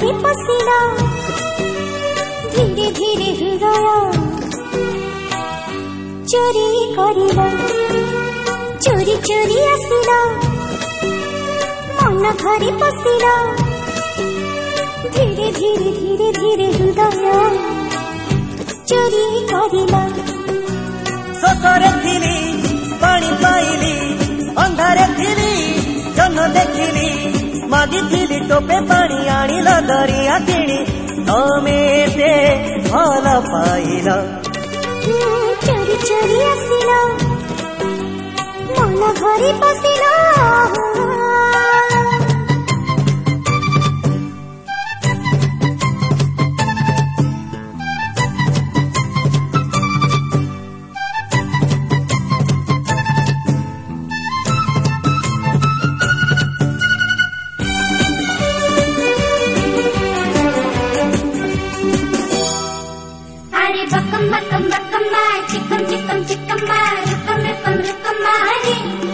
घरे पशिला धीरे धीरे हृदय चोरी करिला चोरी चोरी आसिला मन घरे पशिला धीरे धीरे धीरे धीरे हृदय चोरी करिला। ससरे थिली पानी पाइली अंधारे थिली जन्म देखिली मागिथिली टोपे पानी आनिल दरिया किणी तमे ते भल पाइल चोरी चोरी आसिला मन घरे पशिला। Bakam bakam bakam ma, chikam chikam chikam ma, rukam rukam rukam ma re.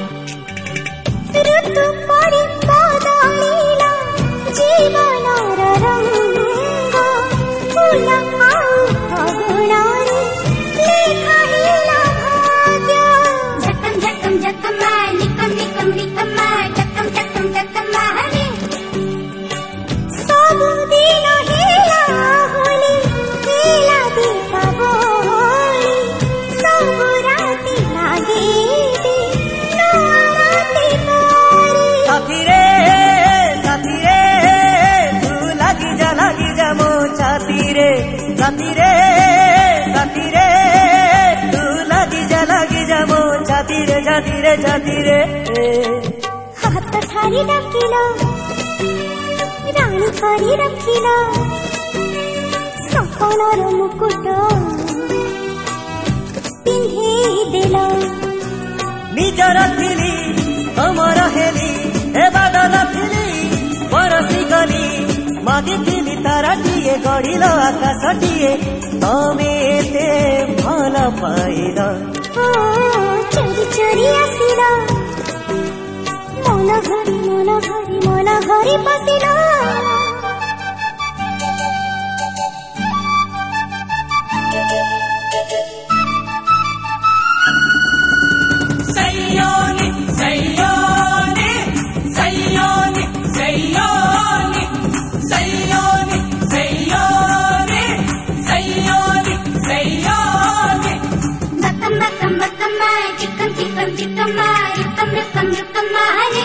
ऋतु परि बदलिला जीवनर रंग फूल आउ फगुणारे लेखाइला भाग्य। झकम झकम झकम मा, निकम निकम निकम मा, टकम टकम टकम मा रे। सबु दिन हेला होली हेला दीपावली सबु राति लागे साथी रे तू लागी जा मो छाती रे साथी रे तू लागी जा मो छाती रे हाथ ठारी डाकिला रानी करी रखिला सपनार मुकुट पिंधेई देला निजर थिली अमर हेली ए बादल थिली बरसी गली मागिथिली ताराटिए गढ़िल आकाशटिए तमे ते भल पाइल चोरी चोरी आसिला मन घरे पशिला। सैयोनी सैयोनी सैयोनी सैयोनी सैयोनी सैयोनी सैयोनी सैयोनी Bakam bakam bakam ma, chikam chikam chikam ma, rukam rukam rukam ma re.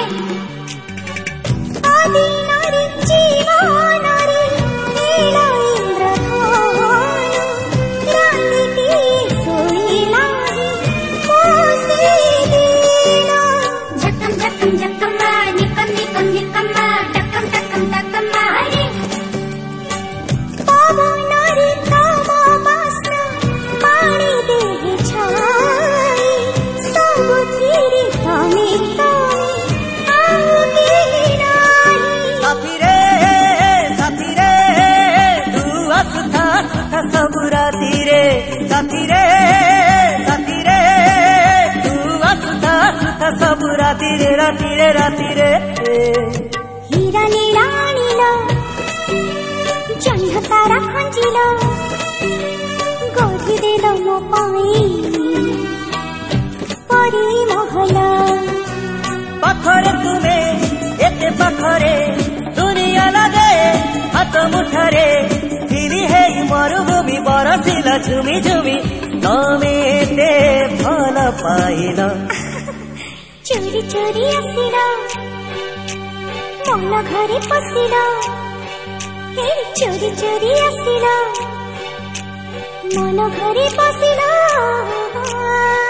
आदि नारी जीवनारे नीला इंद्रधनु रानी सोईला मोसे दीना। झकम झकम झकम मा, निकम निकम निकम मा, टकम टकम टकम मा रे। पवनारे तम वासना पानी देहे छाई सब थिरी तमे आओगे नाही। साथी रे तू आसुथा सब राती रे साथी रे तू आसुथा सब राती रे हीरा नीला नीला जन्ह तारा खंजिला गढ़ी देल मो पाई परी महला। पाखरे तुमे एते पाखरे दुनिया लगे हाथ मुठरे फिरी है मरुभूमि बरसिला झुमी झुमी तमे ते भल पाइल चोरी चोरी आसिला मन घरे पशिला चोरी चोरी आसिला मन घरे पशिला।